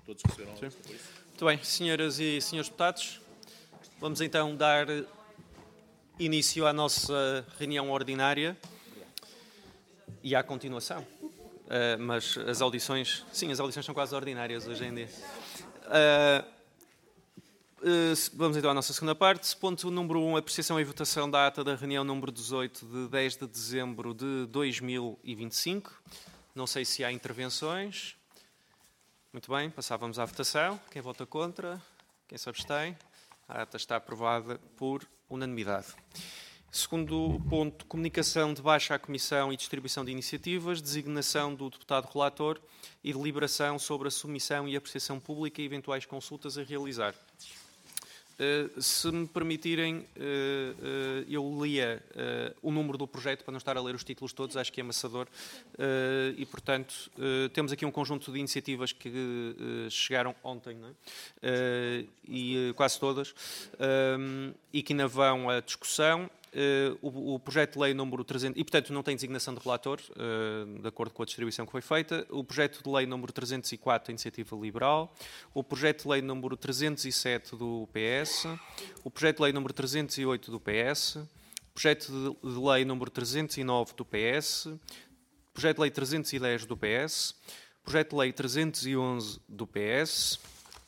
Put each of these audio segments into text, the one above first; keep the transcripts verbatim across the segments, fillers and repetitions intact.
Todos receberam a lista, por isso. Muito bem, senhoras e senhores deputados, vamos então dar início à nossa reunião ordinária e à continuação. Uh, mas as audições, sim, as audições são quase ordinárias hoje em dia. Uh, uh, vamos então à nossa segunda parte. Ponto número um, apreciação e votação da ata da reunião número dezoito de dez de dezembro de dois mil e vinte e cinco. Não sei se há intervenções. Muito bem, passávamos à votação. Quem vota contra? Quem se abstém? A ata está aprovada por unanimidade. Segundo ponto, comunicação de baixa à Comissão e distribuição de iniciativas, designação do deputado relator e deliberação sobre a submissão e apreciação pública e eventuais consultas a realizar. Uh, se me permitirem, uh, uh, eu lia uh, o número do projeto para não estar a ler os títulos todos, acho que é amassador, uh, e, portanto, uh, temos aqui um conjunto de iniciativas que uh, chegaram ontem, não é? uh, e uh, quase todas, uh, e que ainda vão à discussão. Uh, o, o projeto de lei número trezentos, e portanto não tem designação de relator, uh, de acordo com a distribuição que foi feita, o projeto de lei número trezentos e quatro da Iniciativa Liberal, o projeto de lei número trezentos e sete do P S, o projeto de lei número trezentos e oito do P S, o projeto de, de lei número trezentos e nove do P S, o projeto de lei trezentos e dez do P S, o projeto de lei trezentos e onze do P S,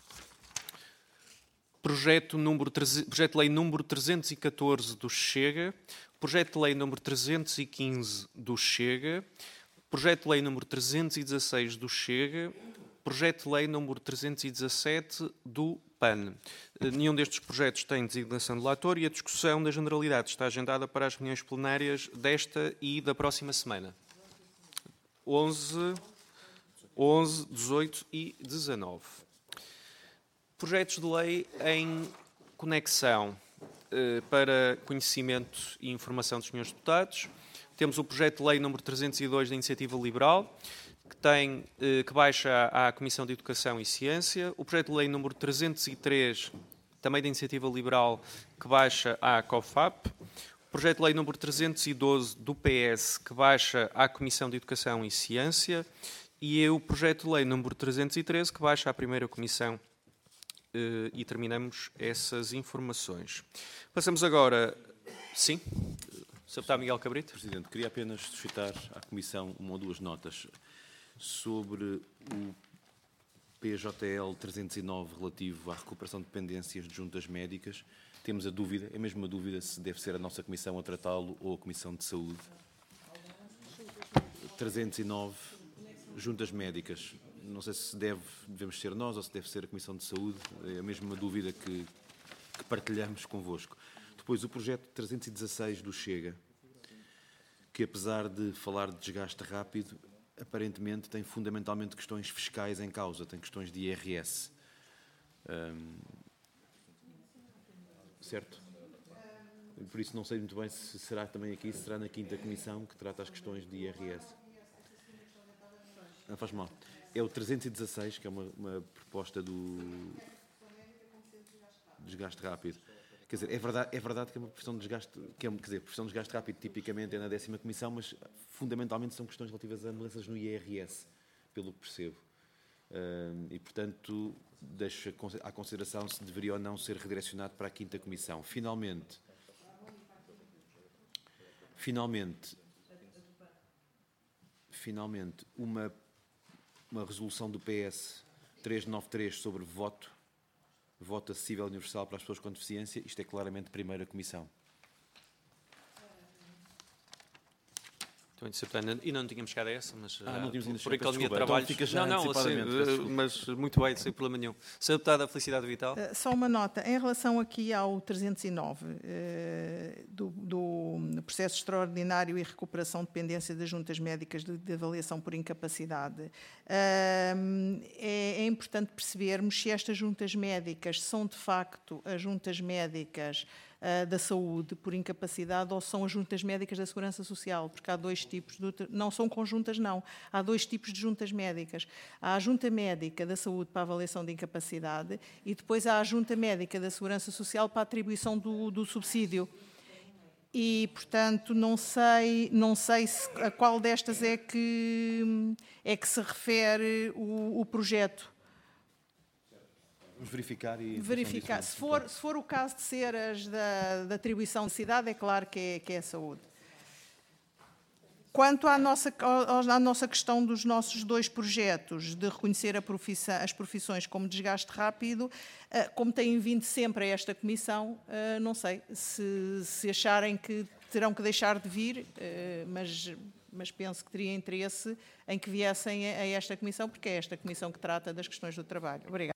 Projeto, número, projeto de lei número trezentos e catorze do Chega, projeto de lei número trezentos e quinze do Chega, projeto de lei número trezentos e dezasseis do Chega, projeto de lei número trezentos e dezassete do P A N. Nenhum destes projetos tem designação de relator e a discussão da generalidade está agendada para as reuniões plenárias desta e da próxima semana. onze, onze, dezoito e dezanove. Projetos de lei em conexão eh, para conhecimento e informação dos senhores deputados. Temos o projeto de lei número trezentos e dois da Iniciativa Liberal, que, tem, eh, que baixa à Comissão de Educação e Ciência. O projeto de lei número trezentos e três, também da Iniciativa Liberal, que baixa à COFAP. O projeto de lei número trezentos e doze do P S, que baixa à Comissão de Educação e Ciência. E o projeto de lei número trezentos e treze, que baixa à Primeira Comissão. Uh, e terminamos essas informações. Passamos agora... Sim? senhor Deputado Miguel Cabrito. Presidente, queria apenas suscitar à Comissão uma ou duas notas sobre o P J L trezentos e nove relativo à recuperação de dependências de juntas médicas. Temos a dúvida, é mesmo uma dúvida, se deve ser a nossa Comissão a tratá-lo ou a Comissão de Saúde. trezentos e nove, juntas médicas. Não sei se deve, devemos ser nós ou se deve ser a Comissão de Saúde. É a mesma dúvida que, que partilhamos convosco. Depois, o projeto trezentos e dezasseis do Chega, que apesar de falar de desgaste rápido, aparentemente tem fundamentalmente questões fiscais em causa, tem questões de I R S. Hum, certo? Por isso não sei muito bem se será também aqui, se será na quinta Comissão que trata as questões de I R S. Não faz mal. É o trezentos e dezasseis, que é uma, uma proposta do desgaste rápido. Quer dizer, é verdade, é verdade que é uma questão de desgaste, que é, quer dizer, questão de desgaste rápido tipicamente é na décima Comissão, mas fundamentalmente são questões relativas a mudanças no I R S, pelo que percebo. Uh, e, portanto, deixo à consideração se deveria ou não ser redirecionado para a quinta Comissão. Finalmente, finalmente, finalmente, uma uma resolução do P S trezentos e noventa e três sobre voto, voto acessível e universal para as pessoas com deficiência. Isto é claramente Primeira Comissão. E não tínhamos chegado a essa, mas ah, não tínhamos por economia de trabalho. Então não, não assim, mas muito bem, sem problema nenhum. senhor Deputado, a Felicidade Vital. Uh, só uma nota. Em relação aqui ao trezentos e nove, uh, do, do processo extraordinário e recuperação de dependência das juntas médicas de, de avaliação por incapacidade, uh, é, é importante percebermos se estas juntas médicas são de facto as juntas médicas da saúde por incapacidade ou são as juntas médicas da Segurança Social, porque há dois tipos, de, não são conjuntas não, há dois tipos de juntas médicas. Há a junta médica da saúde para a avaliação de incapacidade e depois há a junta médica da Segurança Social para a atribuição do, do subsídio. E, portanto, não sei, não sei se, a qual destas é que, é que se refere o, o projeto. Vamos verificar e... verificar. Se for, se for o caso de ser as da, da atribuição de cidade, é claro que é, que é a saúde. Quanto à nossa, à nossa questão dos nossos dois projetos de reconhecer a profissão, as profissões como desgaste rápido, como têm vindo sempre a esta comissão, não sei se, se acharem que terão que deixar de vir, mas, mas penso que teria interesse em que viessem a esta comissão, porque é esta comissão que trata das questões do trabalho. Obrigada.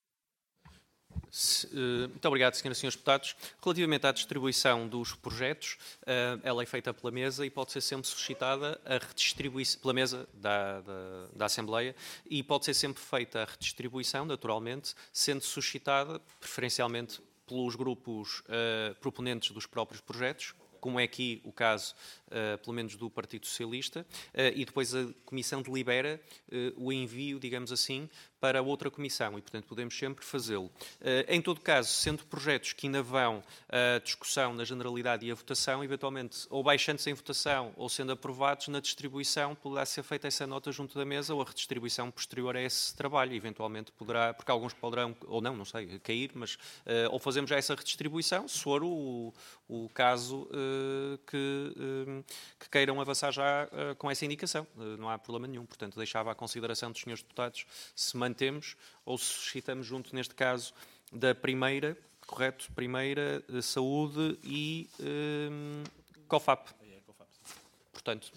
Muito obrigado, senhoras e senhores deputados. Relativamente à distribuição dos projetos, ela é feita pela mesa e pode ser sempre suscitada a redistribuição pela mesa da, da, da Assembleia e pode ser sempre feita a redistribuição, naturalmente, sendo suscitada preferencialmente pelos grupos uh, proponentes dos próprios projetos, como é aqui o caso, uh, pelo menos do Partido Socialista, uh, e depois a Comissão delibera uh, o envio, digamos assim, para outra comissão e, portanto, podemos sempre fazê-lo. Uh, em todo caso, sendo projetos que ainda vão à discussão na generalidade e à votação, eventualmente, ou baixando-se em votação ou sendo aprovados, na distribuição poderá ser feita essa nota junto da mesa ou a redistribuição posterior a esse trabalho. Eventualmente poderá, porque alguns poderão, ou não, não sei, cair, mas uh, ou fazemos já essa redistribuição, se for o, o caso uh, que, uh, que queiram avançar já uh, com essa indicação. Uh, não há problema nenhum. Portanto, deixava à consideração dos senhores deputados se mantemos ou se suscitamos junto, neste caso, da primeira, correto, primeira, uh, saúde e uh, COFAP. Portanto,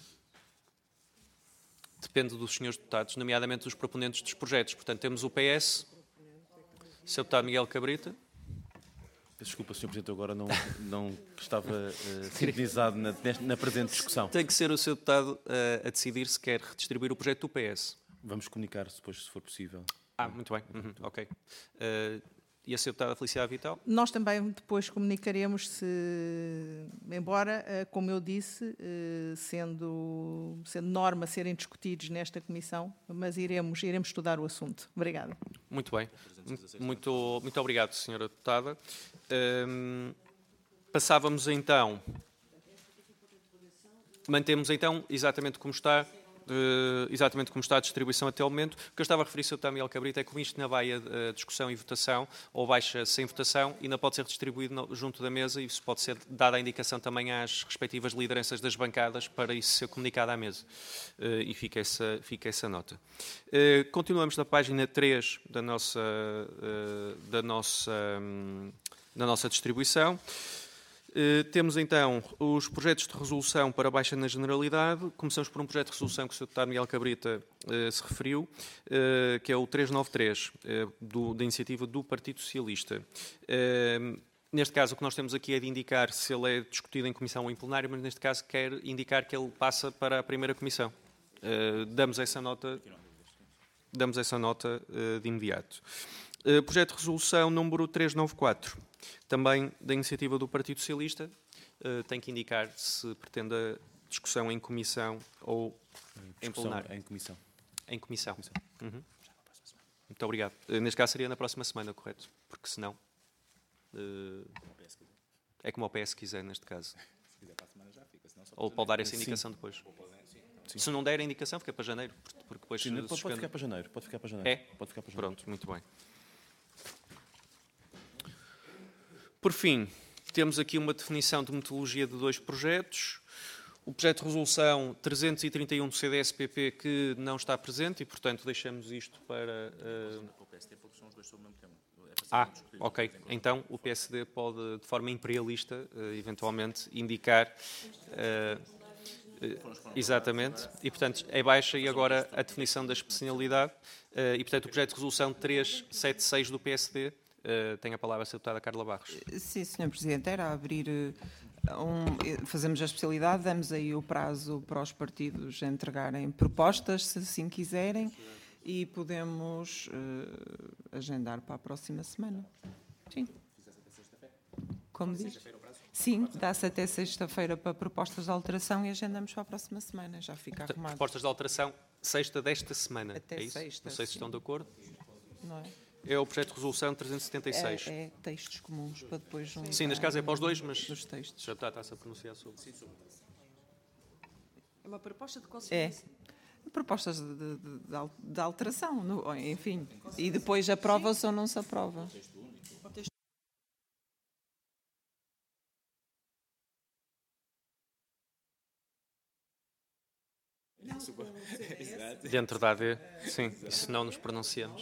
depende dos senhores deputados, nomeadamente dos proponentes dos projetos. Portanto, temos o P S, senhor deputado Miguel Cabrita. Desculpa, senhor Presidente, eu agora não, não estava uh, sintonizado na, na presente discussão. Tem que ser o senhor deputado uh, a decidir se quer redistribuir o projeto do P S. Vamos comunicar depois, se for possível. Ah, muito bem. Uhum, ok. Uh, e a senhora deputada Felicidade Vital? Nós também depois comunicaremos se, embora, como eu disse, sendo, sendo norma serem discutidos nesta comissão, mas iremos, iremos estudar o assunto. Obrigada. Muito bem. Muito, muito obrigado, senhora deputada. Um, passávamos então... Mantemos então exatamente como está... Uh, exatamente como está a distribuição até o momento. O que eu estava a referir, senhor deputado Miguel Cabrita, é que isto na baia uh, discussão e votação, ou baixa sem votação, ainda pode ser distribuído no, junto da mesa e isso pode ser dada a indicação também às respectivas lideranças das bancadas para isso ser comunicado à mesa. Uh, e fica essa, fica essa nota. Uh, continuamos na página três da nossa, uh, da nossa, um, da nossa distribuição. Uh, temos então os projetos de resolução para baixa na generalidade. Começamos por um projeto de resolução que o senhor deputado Miguel Cabrita uh, se referiu, uh, que é o trezentos e noventa e três, uh, do, da iniciativa do Partido Socialista. Uh, neste caso, o que nós temos aqui é de indicar se ele é discutido em comissão ou em plenário, mas neste caso quer indicar que ele passa para a primeira comissão. Uh, damos essa nota, damos essa nota uh, de imediato. Uh, projeto de resolução número trezentos e noventa e quatro. Também da iniciativa do Partido Socialista, uh, tem que indicar se pretende a discussão em comissão ou em plenário. Em comissão. Em comissão. comissão. Uhum. Muito obrigado. Uh, neste caso seria na próxima semana, correto? Porque senão... Uh, é como o P S quiser, neste caso. Se quiser para a semana já fica. Ou pode dar essa indicação. Sim. Depois. Sim. Se não der a indicação, fica para janeiro. Porque depois Sim, pode, pode ficar para janeiro. Pode ficar para janeiro. É? Pode ficar para janeiro. Pronto, muito bem. Por fim, temos aqui uma definição de metodologia de dois projetos. O projeto de resolução trezentos e trinta e um do C D S P P que não está presente e, portanto, deixamos isto para... Uh... Ah, ok. Então, o P S D pode, de forma imperialista, uh, eventualmente, indicar... Uh, uh, exatamente. E, portanto, é baixa e agora a definição da especialidade. Uh, e, portanto, o projeto de resolução trezentos e setenta e seis do P S D... Uh, tem a palavra a senhora deputada Carla Barros. Sim, senhor Presidente, era abrir um, fazemos a especialidade, damos aí o prazo para os partidos entregarem propostas, se assim quiserem, e podemos uh, agendar para a próxima semana. Sim. Como diz? Sim, dá-se até sexta-feira para propostas de alteração e agendamos para a próxima semana, já fica arrumado. Propostas de alteração, sexta desta semana, até é isso? Sexta, não sei se sim. estão de acordo. Não é? É o projeto de resolução trezentos e setenta e seis. É, é textos comuns para depois juntar. Sim, neste caso é para os dois, mas nos textos. já está, está-se a pronunciar sobre. É uma proposta de consideração. É. propostas de, de, de alteração, no, enfim. E depois aprova-se ou não se aprova. Dentro da A D, sim, e se não nos pronunciamos.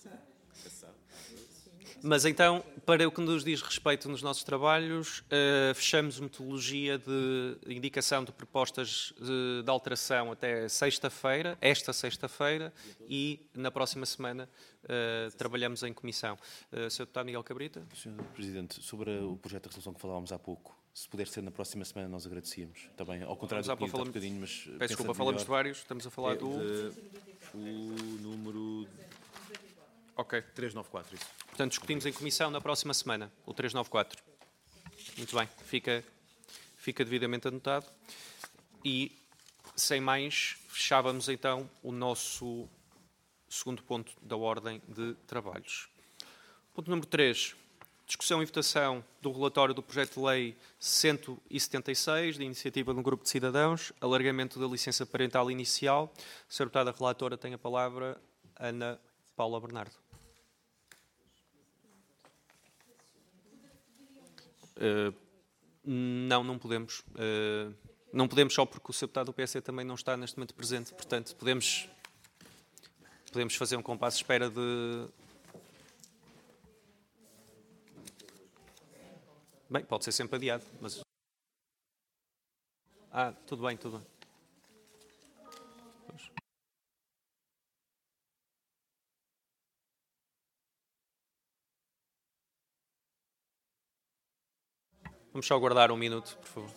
Mas então, para o que nos diz respeito nos nossos trabalhos, uh, fechamos metodologia de indicação de propostas de, de alteração até sexta-feira, esta sexta-feira, e na próxima semana uh, trabalhamos em comissão. Uh, senhor Deputado Miguel Cabrita. senhor Presidente, sobre o projeto de resolução que falávamos há pouco, se puder ser na próxima semana, nós agradecíamos. Também, ao contrário do que disse há bocadinho, mas... Peço desculpa, falamos de vários, estamos a falar é do... o número... Ok. trezentos e noventa e quatro, isso. Portanto, discutimos em comissão na próxima semana, o trezentos e noventa e quatro. Muito bem, fica, fica devidamente anotado. E, sem mais, fechávamos então o nosso segundo ponto da ordem de trabalhos. Ponto número três. Discussão e votação do relatório do projeto de lei cento e setenta e seis, de iniciativa de um grupo de cidadãos, alargamento da licença parental inicial. A senhora Deputada Relatora tem a palavra, Ana Paula Bernardo. Uh, não, não podemos. Uh, não podemos só porque o senhor Deputado do P S também não está neste momento presente. Portanto, podemos, podemos fazer um compasso de espera de... Bem, pode ser sempre adiado, mas... Ah, tudo bem, tudo bem. Pois. Vamos só aguardar um minuto, por favor.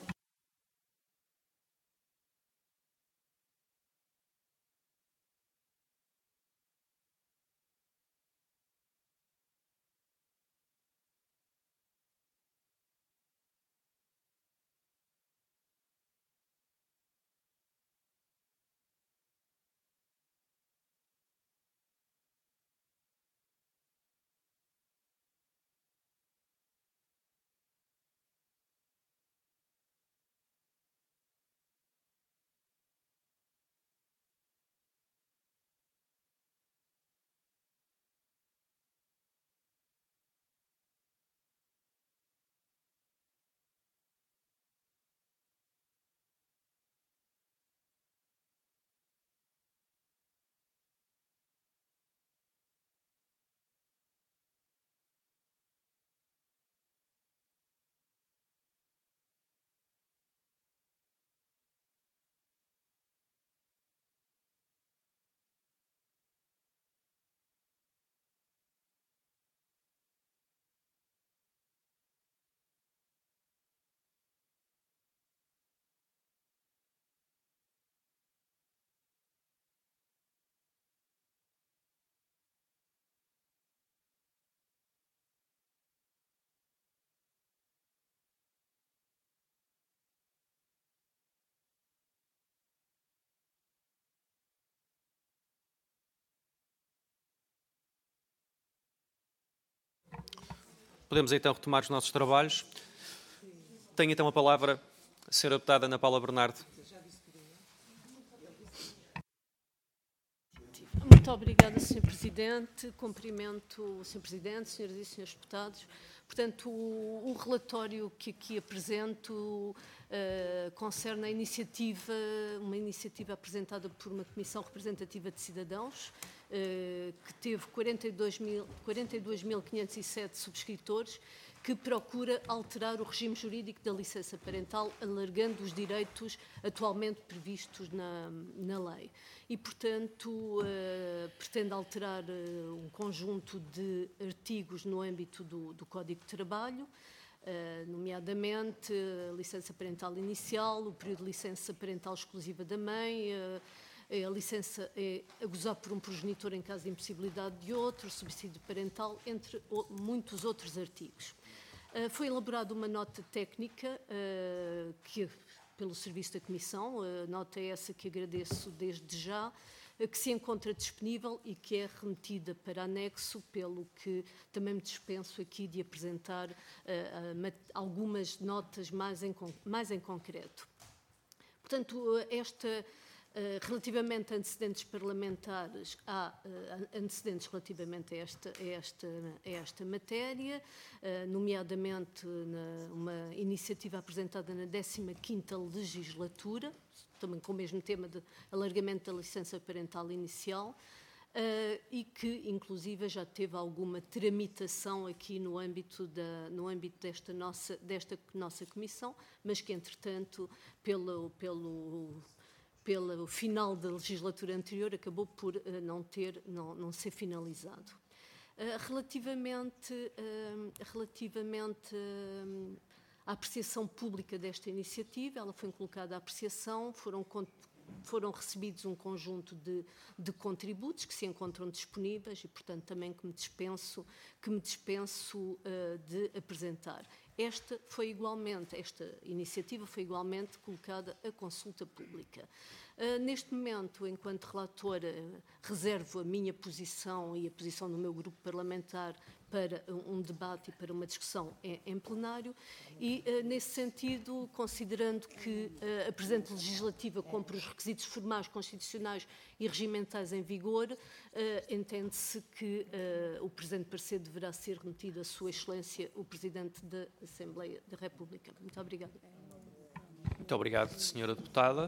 Podemos então retomar os nossos trabalhos. Tenho então a palavra a senhora Deputada Ana Paula Bernardo. Muito obrigada, senhor Presidente. Cumprimento o senhor Presidente, senhoras e senhores deputados. Portanto, o, o relatório que aqui apresento uh, concerne a iniciativa, uma iniciativa apresentada por uma Comissão Representativa de Cidadãos, uh, que teve quarenta e dois mil quinhentos e sete subscritores, que procura alterar o regime jurídico da licença parental, alargando os direitos atualmente previstos na, na lei. E, portanto, uh, pretende alterar uh, um conjunto de artigos no âmbito do, do Código de Trabalho, uh, nomeadamente a licença parental inicial, o período de licença parental exclusiva da mãe, uh, a licença é a gozar por um progenitor em caso de impossibilidade de outro, o subsídio parental, entre muitos outros artigos. Uh, foi elaborada uma nota técnica uh, que, pelo Serviço da Comissão, uh, nota essa que agradeço desde já, uh, que se encontra disponível e que é remetida para anexo, pelo que também me dispenso aqui de apresentar uh, uh, algumas notas mais em, mais em concreto. Portanto, esta Relativamente a antecedentes parlamentares, há antecedentes relativamente a esta, a esta, a esta matéria, nomeadamente na, uma iniciativa apresentada na décima quinta legislatura, também com o mesmo tema de alargamento da licença parental inicial, e que, inclusive, já teve alguma tramitação aqui no âmbito, da, no âmbito desta, nossa, desta nossa comissão, mas que, entretanto, pelo... pelo pelo final da legislatura anterior, acabou por uh, não, ter, não, não ser finalizado. Uh, relativamente uh, relativamente uh, à apreciação pública desta iniciativa, ela foi colocada à apreciação, foram, foram recebidos um conjunto de, de contributos que se encontram disponíveis e, portanto, também que me dispenso, que me dispenso uh, de apresentar. Esta foi igualmente, esta iniciativa foi igualmente colocada à consulta pública. Uh, neste momento, enquanto relatora, uh, reservo a minha posição e a posição do meu grupo parlamentar para um, um debate e para uma discussão em, em plenário e, uh, nesse sentido, considerando que uh, a presente legislativa cumpre os requisitos formais, constitucionais e regimentais em vigor, uh, entende-se que uh, o presente parecer deverá ser remetido à Sua Excelência, o Presidente da Assembleia da República. Muito obrigada. Muito obrigado, senhora Deputada.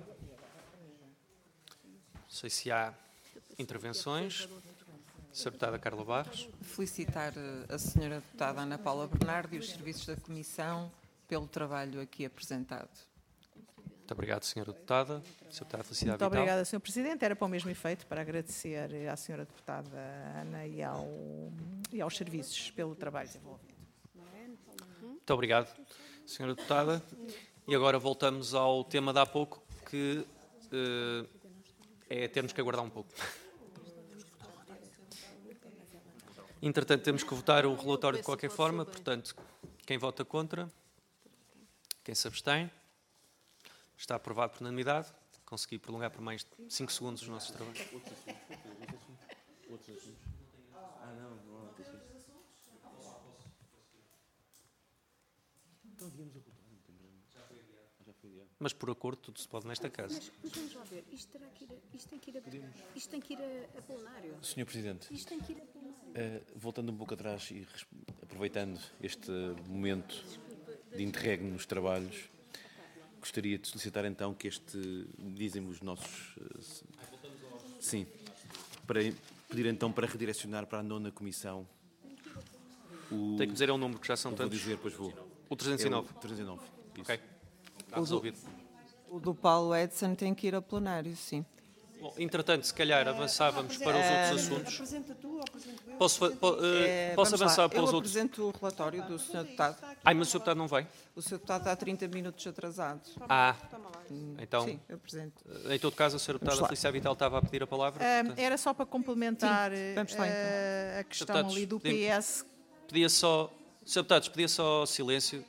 Não sei se há intervenções. senhora Deputada Carla Barros. Felicitar a senhora Deputada Ana Paula Bernardo e os serviços da Comissão pelo trabalho aqui apresentado. Muito obrigado, senhora Deputada. senhora Deputada Felicidade Muito Vital. obrigada, senhor Presidente. Era para o mesmo efeito, para agradecer à senhora Deputada Ana e, ao, e aos serviços pelo trabalho desenvolvido. Muito obrigado, senhora Deputada. E agora voltamos ao tema de há pouco, que uh, é termos que aguardar um pouco. Entretanto, temos que votar o relatório de qualquer forma, portanto, quem vota contra, quem se abstém, está aprovado por unanimidade. Consegui prolongar por mais de cinco segundos os nossos trabalhos. Mas por acordo tudo se pode nesta casa. Mas, mas vamos lá ver, isto, terá que ir a, isto tem que ir a, isto tem que ir a, a plenário. senhor Presidente, Isto tem que ir a plenário. uh, voltando um pouco atrás e res- aproveitando este momento de interregno nos trabalhos, gostaria de solicitar então que este, dizem os nossos... Uh, sim, para pedir então para redirecionar para a nona comissão o... Tem que dizer é um número, que já são eu vou tantos. dizer, depois vou. O trezentos e nove. É o trezentos e nove, isso. Ok. Está resolvido. O do Paulo Edson tem que ir a plenário, sim. Bom, entretanto, se calhar avançávamos para os outros assuntos. Apresenta tu, apresento eu. Posso, fa- po- eh, É, posso vamos lá. avançar para Eu os outros? apresento o relatório do senhor Deputado. Ai, mas o senhor Deputado não vai? O senhor Deputado está trinta minutos atrasado. Ah, então, Sim, eu apresento. em todo caso, a senhora Deputada lá. Feliciade Vital estava a pedir a palavra. Ah, portanto, era só para complementar Sim, vamos lá, então. ah, a questão Deputados, ali do podemos- P S. Pedia só... senhor Deputados, pedia só silêncio.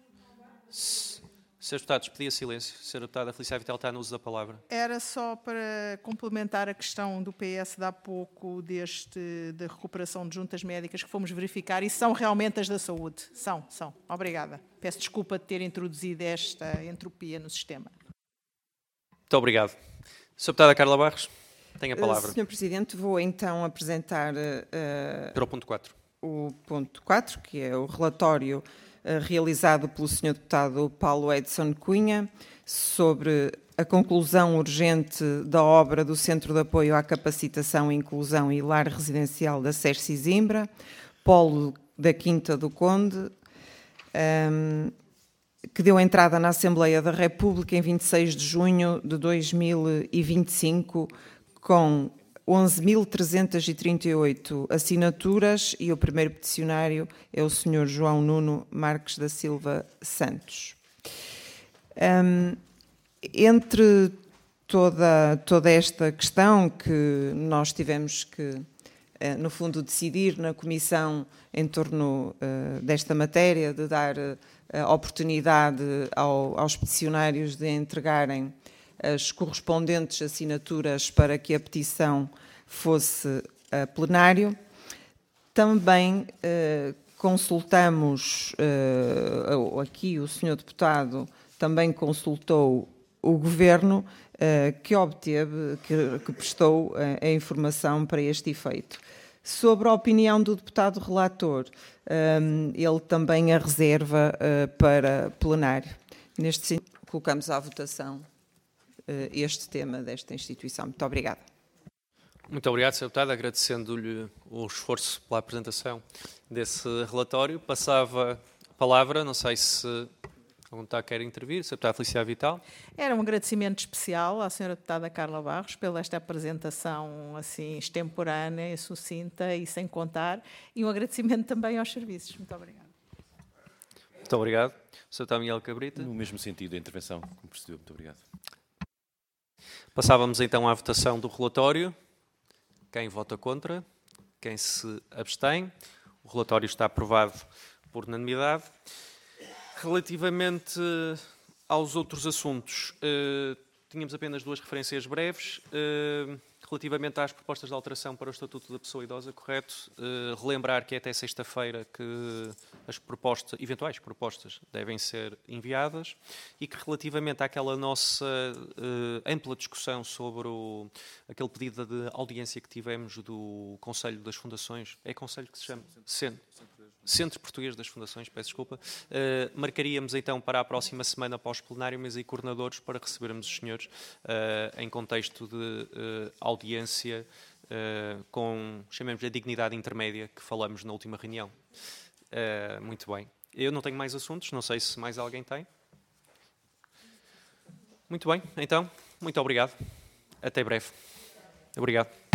Se- senhores Deputados, pedia silêncio. A senhora Deputada Feliciade Vital está no uso da palavra. Era só para complementar a questão do P S de há pouco, deste, da recuperação de juntas médicas que fomos verificar, e são realmente as da saúde. São, são. Obrigada. Peço desculpa de ter introduzido esta entropia no sistema. Muito obrigado. senhora Deputada Carla Barros, tem a palavra. senhor Presidente, vou então apresentar uh, Para o ponto quatro. o ponto quatro, que é o relatório uh, realizado pelo senhor Deputado Paulo Edson Cunha sobre a conclusão urgente da obra do Centro de Apoio à Capacitação, Inclusão e Lar Residencial da S E R Sesimbra, polo da Quinta do Conde, um, que deu entrada na Assembleia da República em vinte e seis de junho de dois mil e vinte e cinco, com onze mil trezentas e trinta e oito assinaturas, e o primeiro peticionário é o senhor João Nuno Marques da Silva Santos. Um, entre toda, toda esta questão que nós tivemos que, no fundo, decidir na Comissão em torno uh, desta matéria, de dar uh, oportunidade ao, aos peticionários de entregarem as correspondentes assinaturas para que a petição fosse a plenário. Também uh, consultamos, uh, aqui o senhor Deputado também consultou o Governo que obteve, que, que prestou a, a informação para este efeito. Sobre a opinião do deputado relator, ele também a reserva para plenário. Neste sentido, colocamos à votação este tema desta instituição. Muito obrigada. Muito obrigado, senhor Deputado, agradecendo-lhe o esforço pela apresentação desse relatório. Passava a palavra, não sei se algum deputado quer intervir, senhor Deputado Feliciano Vital. Era um agradecimento especial à senhora Deputada Carla Barros pela esta apresentação assim extemporânea, sucinta e sem contar, e um agradecimento também aos serviços. Muito obrigada. Muito obrigado. senhor Deputado Miguel Cabrita. No mesmo sentido, a intervenção, como percebeu. Muito obrigado. Passávamos então à votação do relatório. Quem vota contra? Quem se abstém? O relatório está aprovado por unanimidade. Relativamente aos outros assuntos, eh, tínhamos apenas duas referências breves. Eh, relativamente às propostas de alteração para o Estatuto da Pessoa Idosa, correto? Eh, relembrar que é até sexta-feira que as propostas, eventuais propostas devem ser enviadas e que relativamente àquela nossa eh, ampla discussão sobre o, aquele pedido de audiência que tivemos do Conselho das Fundações, é Conselho que se chama? Centro. Centro Português das Fundações, peço desculpa, uh, marcaríamos então para a próxima semana para os plenários, mas e coordenadores para recebermos os senhores uh, em contexto de uh, audiência uh, com, chamemos a dignidade intermédia que falamos na última reunião. Uh, muito bem. Eu não tenho mais assuntos, não sei se mais alguém tem. Muito bem, então, muito obrigado. Até breve. Obrigado.